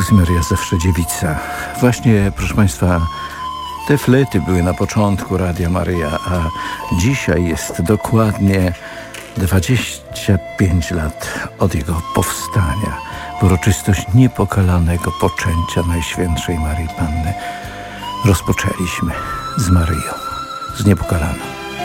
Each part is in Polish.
Jezus Maria zawsze dziewica. Właśnie, proszę Państwa, te flety były na początku Radia Maryja, a dzisiaj jest dokładnie 25 lat od jego powstania w uroczystość niepokalanego poczęcia Najświętszej Maryi Panny. Rozpoczęliśmy z Maryją, z niepokalaną.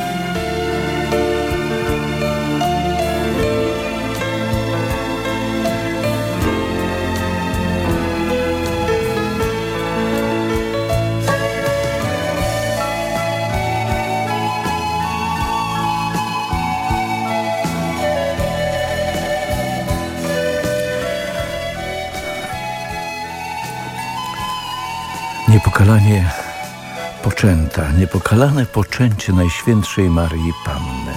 Niepokalanie poczęta, niepokalane poczęcie Najświętszej Maryi Panny.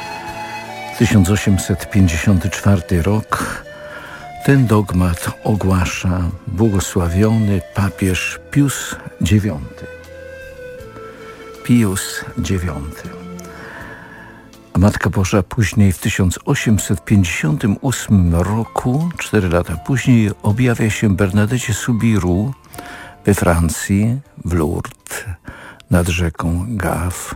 1854 rok. Ten dogmat ogłasza błogosławiony papież Pius IX. Pius IX. A Matka Boża później w 1858 roku, 4 lata później, objawia się Bernadecie Soubirous we Francji, w Lourdes, nad rzeką Gave.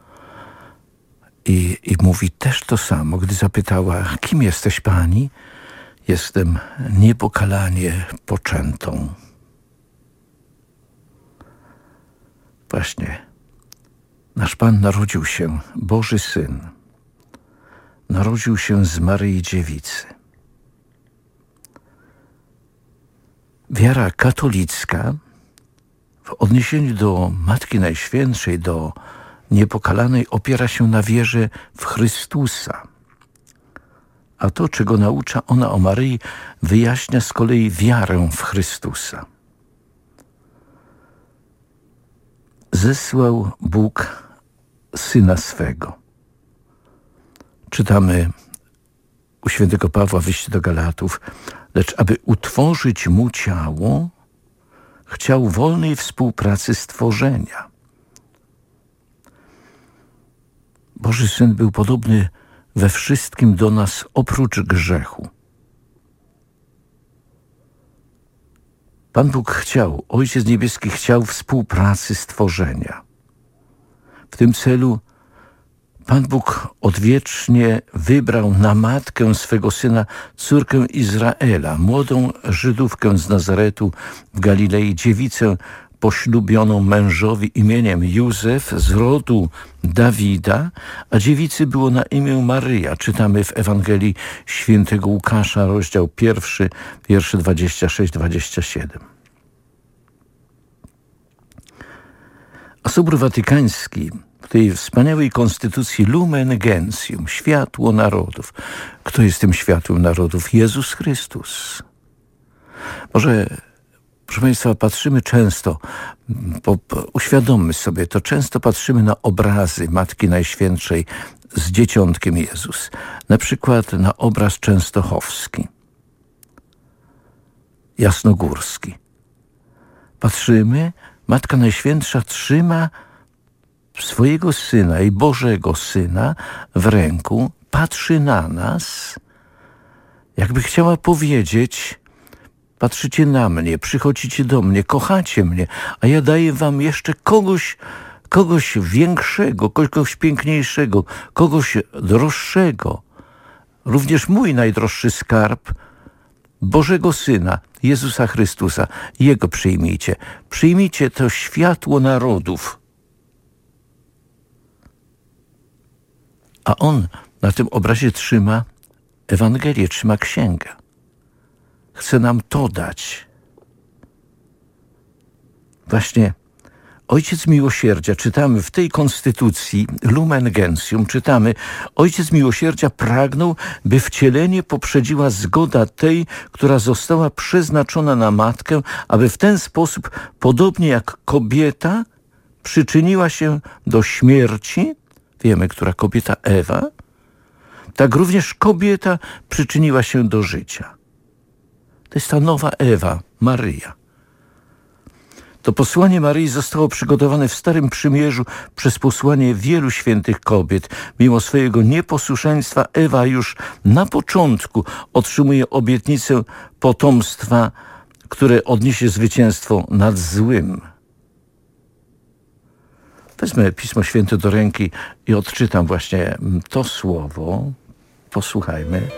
I mówi też to samo, gdy zapytała: kim jesteś pani? Jestem niepokalanie poczętą. Właśnie, nasz Pan narodził się, Boży Syn, narodził się z Maryi Dziewicy. Wiara katolicka w odniesieniu do Matki Najświętszej, do niepokalanej, opiera się na wierze w Chrystusa. A to, czego naucza ona o Maryi, wyjaśnia z kolei wiarę w Chrystusa. Zesłał Bóg Syna swego. Czytamy u świętego Pawła w liście do Galatów: lecz aby utworzyć mu ciało, chciał wolnej współpracy stworzenia. Boży Syn był podobny we wszystkim do nas oprócz grzechu. Pan Bóg chciał, Ojciec Niebieski chciał współpracy stworzenia. W tym celu Pan Bóg odwiecznie wybrał na matkę swego Syna córkę Izraela, młodą Żydówkę z Nazaretu w Galilei, dziewicę poślubioną mężowi imieniem Józef z rodu Dawida, a dziewicy było na imię Maryja. Czytamy w Ewangelii świętego Łukasza, rozdział 1, wiersze 26-27. A Sobór Watykański w tej wspaniałej konstytucji Lumen Gentium, światło narodów. Kto jest tym światłem narodów? Jezus Chrystus. Może, proszę Państwa, patrzymy często, uświadommy sobie to, często patrzymy na obrazy Matki Najświętszej z dzieciątkiem Jezus. Na przykład na obraz częstochowski, jasnogórski. Patrzymy, Matka Najświętsza trzyma swojego Syna i Bożego Syna w ręku, patrzy na nas, jakby chciała powiedzieć: patrzycie na mnie, przychodzicie do mnie, kochacie mnie, a ja daję wam jeszcze kogoś większego, kogoś piękniejszego, kogoś droższego. Również mój najdroższy skarb, Bożego Syna, Jezusa Chrystusa. Jego przyjmijcie. Przyjmijcie to światło narodów. A on na tym obrazie trzyma Ewangelię, trzyma księgę. Chce nam to dać. Właśnie Ojciec Miłosierdzia, czytamy w tej konstytucji Lumen Gentium, czytamy: Ojciec Miłosierdzia pragnął, by wcielenie poprzedziła zgoda tej, która została przeznaczona na matkę, aby w ten sposób, podobnie jak kobieta przyczyniła się do śmierci, wiemy, która kobieta, Ewa, tak również kobieta przyczyniła się do życia. To jest ta nowa Ewa, Maryja. To posłanie Maryi zostało przygotowane w Starym Przymierzu przez posłanie wielu świętych kobiet. Mimo swojego nieposłuszeństwa Ewa już na początku otrzymuje obietnicę potomstwa, które odniesie zwycięstwo nad złym. Wezmę Pismo Święte do ręki i odczytam właśnie to słowo. Posłuchajmy.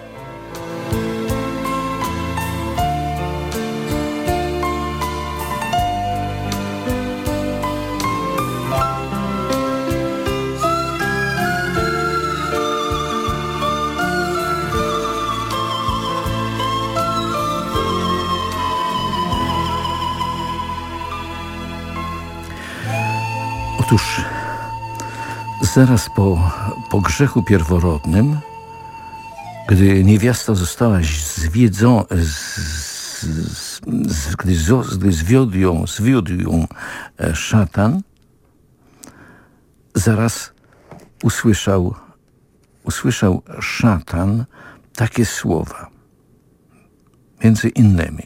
Otóż zaraz po grzechu pierworodnym, gdy niewiasta została gdy zwiódł ją szatan, zaraz usłyszał szatan takie słowa. Między innymi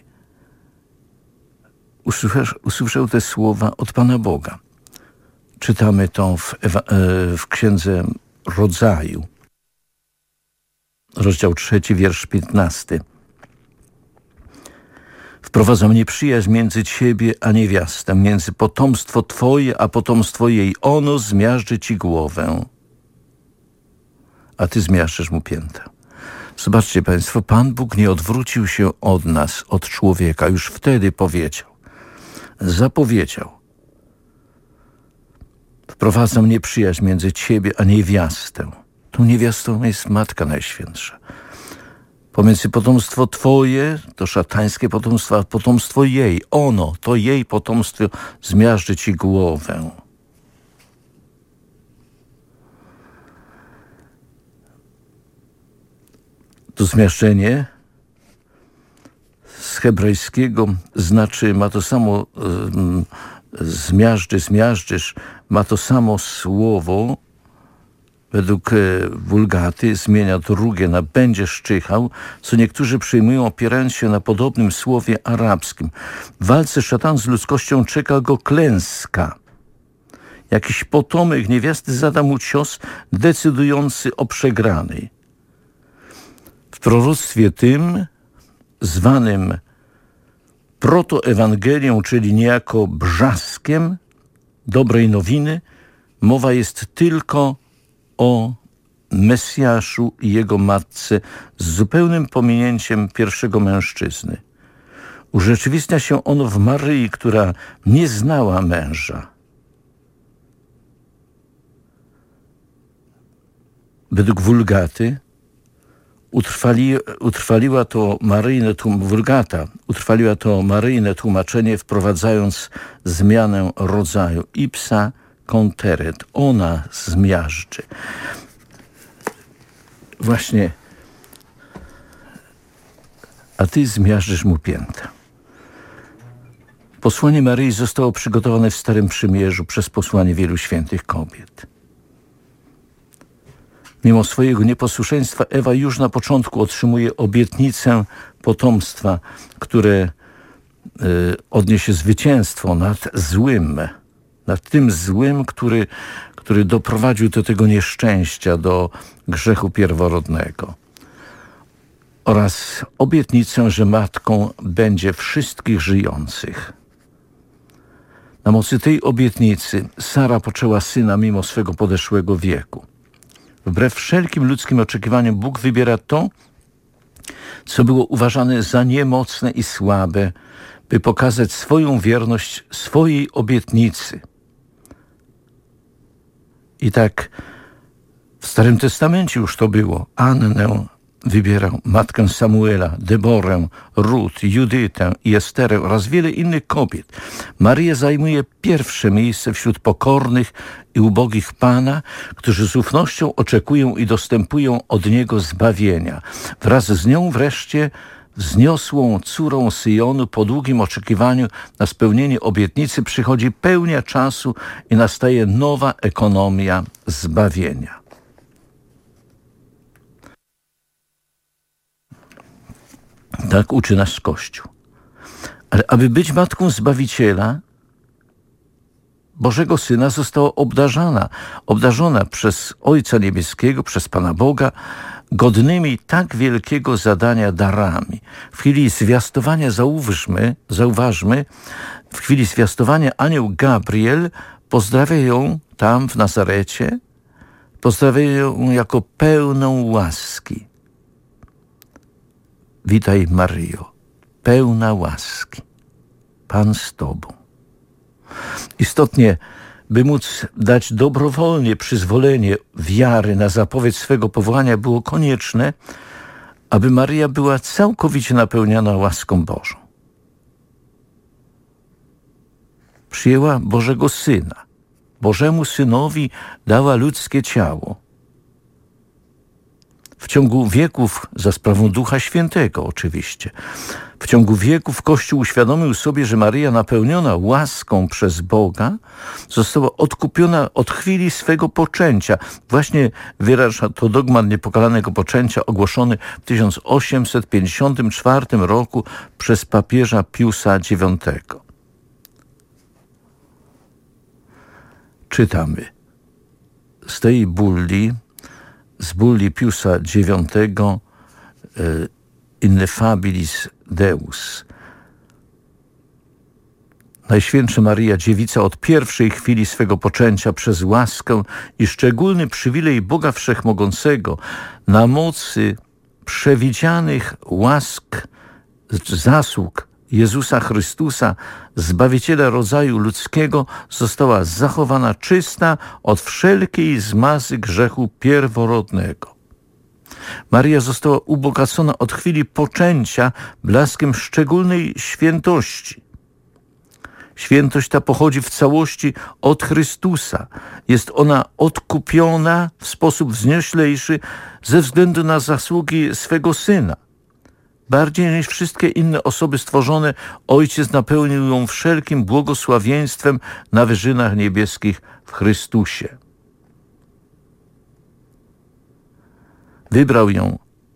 usłyszał te słowa od Pana Boga. Czytamy to w Księdze Rodzaju, rozdział 3, wiersz 15. Wprowadzam nieprzyjaźń między ciebie a niewiastę, między potomstwo twoje a potomstwo jej. Ono zmiażdży ci głowę, a ty zmiażdżysz mu piętę. Zobaczcie Państwo, Pan Bóg nie odwrócił się od nas, od człowieka. Już wtedy zapowiedział. Wprowadzam nieprzyjaźń między ciebie a niewiastę. Tą niewiastą jest Matka Najświętsza. Pomiędzy potomstwo twoje, to szatańskie potomstwo, a potomstwo jej. Ono, to jej potomstwo zmiażdży ci głowę. To zmiażdżenie z hebrajskiego znaczy, ma to samo zmiażdżysz, ma to samo słowo, według Wulgaty zmienia drugie na będzie szczychał, co niektórzy przyjmują, opierając się na podobnym słowie arabskim. W walce szatan z ludzkością czeka go klęska. Jakiś potomek niewiasty zada mu cios decydujący o przegranej. W proroctwie tym, zwanym protoewangelią, czyli niejako brzaskiem dobrej nowiny, mowa jest tylko o Mesjaszu i jego matce z zupełnym pominięciem pierwszego mężczyzny. Urzeczywistnia się ono w Maryi, która nie znała męża. Według Wulgaty utrwaliła to maryjne tłumaczenie, wprowadzając zmianę rodzaju. Ipsa conteret. Ona zmiażdży. Właśnie, a ty zmiażdżysz mu piętę. Posłanie Maryi zostało przygotowane w Starym Przymierzu przez posłanie wielu świętych kobiet. Mimo swojego nieposłuszeństwa Ewa już na początku otrzymuje obietnicę potomstwa, które odniesie zwycięstwo nad złym, nad tym złym, który doprowadził do tego nieszczęścia, do grzechu pierworodnego. Oraz obietnicę, że matką będzie wszystkich żyjących. Na mocy tej obietnicy Sara poczęła syna mimo swego podeszłego wieku. Wbrew wszelkim ludzkim oczekiwaniom Bóg wybiera to, co było uważane za niemocne i słabe, by pokazać swoją wierność swojej obietnicy. I tak w Starym Testamencie już to było. Annę wybierał, matkę Samuela, Deborę, Rut, Judytę i Esterę oraz wiele innych kobiet. Maryja zajmuje pierwsze miejsce wśród pokornych i ubogich Pana, którzy z ufnością oczekują i dostępują od Niego zbawienia. Wraz z nią wreszcie wzniosłą córą Syjonu po długim oczekiwaniu na spełnienie obietnicy przychodzi pełnia czasu i nastaje nowa ekonomia zbawienia. Tak uczy nas Kościół. Ale aby być matką Zbawiciela, Bożego Syna została obdarzona przez Ojca Niebieskiego, przez Pana Boga, godnymi tak wielkiego zadania darami. W chwili zwiastowania, zauważmy, w chwili zwiastowania anioł Gabriel pozdrawia ją tam w Nazarecie, pozdrawia ją jako pełną łaski. Witaj, Maryjo, pełna łaski, Pan z Tobą. Istotnie, by móc dać dobrowolnie przyzwolenie wiary na zapowiedź swego powołania, było konieczne, aby Maryja była całkowicie napełniona łaską Bożą. Przyjęła Bożego Syna. Bożemu Synowi dała ludzkie ciało. W ciągu wieków, za sprawą Ducha Świętego oczywiście, w ciągu wieków Kościół uświadomił sobie, że Maryja napełniona łaską przez Boga została odkupiona od chwili swego poczęcia. Właśnie wyraża to dogmat niepokalanego poczęcia ogłoszony w 1854 roku przez papieża Piusa IX. Czytamy z tej bulli, z bulli Piusa IX, Innefabilis Deus. Najświętsza Maryja, dziewica od pierwszej chwili swego poczęcia przez łaskę i szczególny przywilej Boga Wszechmogącego na mocy przewidzianych łask, zasług Jezusa Chrystusa, Zbawiciela rodzaju ludzkiego, została zachowana czysta od wszelkiej zmazy grzechu pierworodnego. Maryja została ubogacona od chwili poczęcia blaskiem szczególnej świętości. Świętość ta pochodzi w całości od Chrystusa. Jest ona odkupiona w sposób wznioślejszy ze względu na zasługi swego Syna. Bardziej niż wszystkie inne osoby stworzone, Ojciec napełnił ją wszelkim błogosławieństwem na wyżynach niebieskich w Chrystusie. Wybrał ją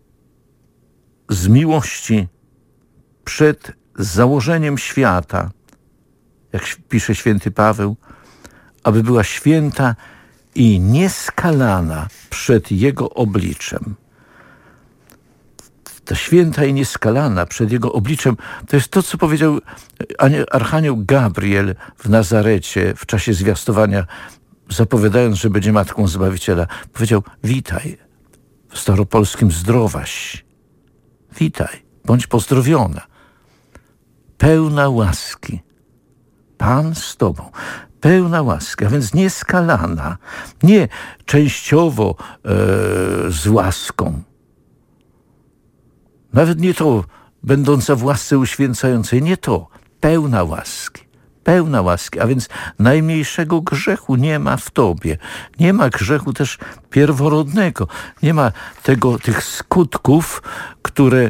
z miłości przed założeniem świata, jak pisze święty Paweł, aby była święta i nieskalana przed Jego obliczem. Ta święta i nieskalana przed Jego obliczem, to jest to, co powiedział archanioł Gabriel w Nazarecie w czasie zwiastowania, zapowiadając, że będzie matką Zbawiciela. Powiedział: witaj, w staropolskim zdrowaś. Witaj, bądź pozdrowiona. Pełna łaski. Pan z Tobą. Pełna łaski, a więc nieskalana. Nie częściowo z łaską. Nawet nie to, będąca w łasce uświęcającej, nie to. Pełna łaski. Pełna łaski, a więc najmniejszego grzechu nie ma w Tobie. Nie ma grzechu też pierworodnego. Nie ma tych skutków, które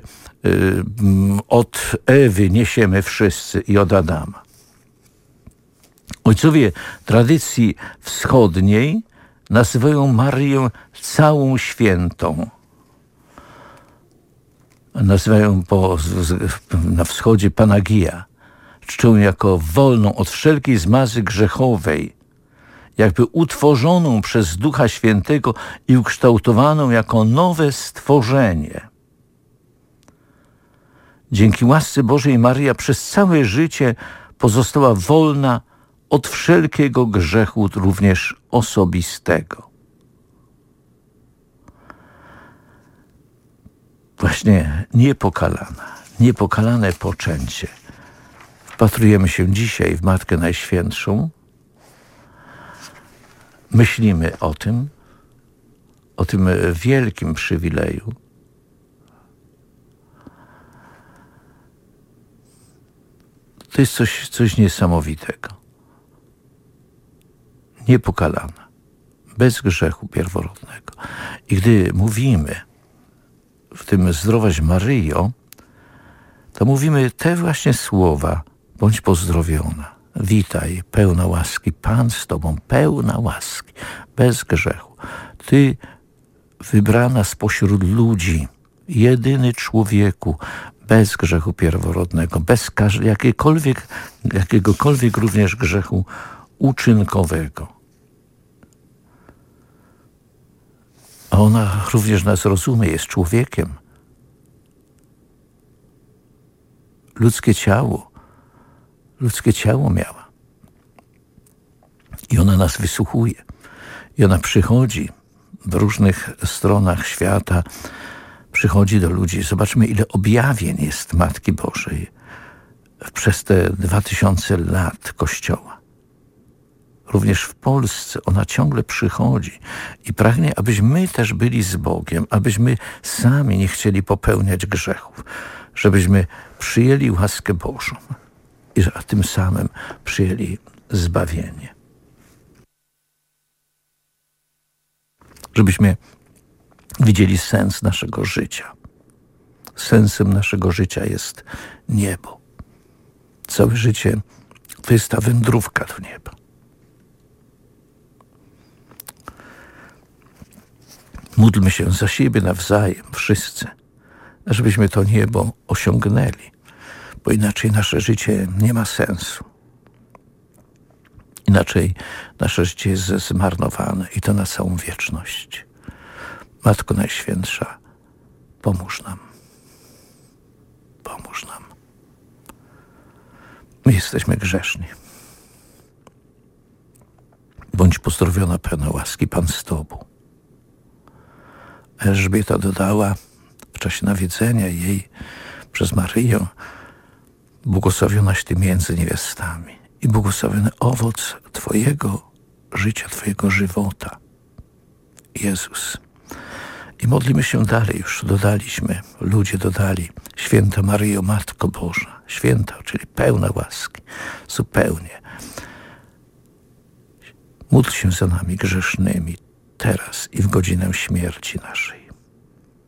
od Ewy niesiemy wszyscy i od Adama. Ojcowie tradycji wschodniej nazywają Maryję całą świętą. Nazywają na wschodzie Panagia. Czczą jako wolną od wszelkiej zmazy grzechowej, jakby utworzoną przez Ducha Świętego i ukształtowaną jako nowe stworzenie. Dzięki łasce Bożej Maryja przez całe życie pozostała wolna od wszelkiego grzechu, również osobistego. Właśnie niepokalane poczęcie. Wpatrujemy się dzisiaj w Matkę Najświętszą. Myślimy o tym wielkim przywileju. To jest coś niesamowitego. Niepokalana, bez grzechu pierworodnego. I gdy mówimy w tym zdrowaś Maryjo, to mówimy te właśnie słowa: bądź pozdrowiona, witaj, pełna łaski, Pan z Tobą, pełna łaski, bez grzechu. Ty, wybrana spośród ludzi, jedyny człowieku, bez grzechu pierworodnego, bez jakiegokolwiek również grzechu uczynkowego. A ona również nas rozumie, jest człowiekiem. Ludzkie ciało miała. I ona nas wysłuchuje. I ona przychodzi w różnych stronach świata, przychodzi do ludzi. Zobaczmy, ile objawień jest Matki Bożej przez te 2000 lat Kościoła. Również w Polsce ona ciągle przychodzi i pragnie, abyśmy też byli z Bogiem, abyśmy sami nie chcieli popełniać grzechów, żebyśmy przyjęli łaskę Bożą a tym samym przyjęli zbawienie. Żebyśmy widzieli sens naszego życia. Sensem naszego życia jest niebo. Całe życie to jest ta wędrówka do nieba. Módlmy się za siebie nawzajem, wszyscy, żebyśmy to niebo osiągnęli, bo inaczej nasze życie nie ma sensu. Inaczej nasze życie jest zmarnowane i to na całą wieczność. Matko Najświętsza, pomóż nam. Pomóż nam. My jesteśmy grzeszni. Bądź pozdrowiona, pełna łaski, Pan z Tobą. Elżbieta dodała w czasie nawiedzenia jej przez Maryję: błogosławionaś Ty między niewiastami i błogosławiony owoc Twojego życia, Twojego żywota, Jezus. I modlimy się dalej, już dodaliśmy, ludzie dodali: Święta Maryjo, Matko Boża, święta, czyli pełna łaski, zupełnie. Módl się za nami grzesznymi, teraz i w godzinę śmierci naszej.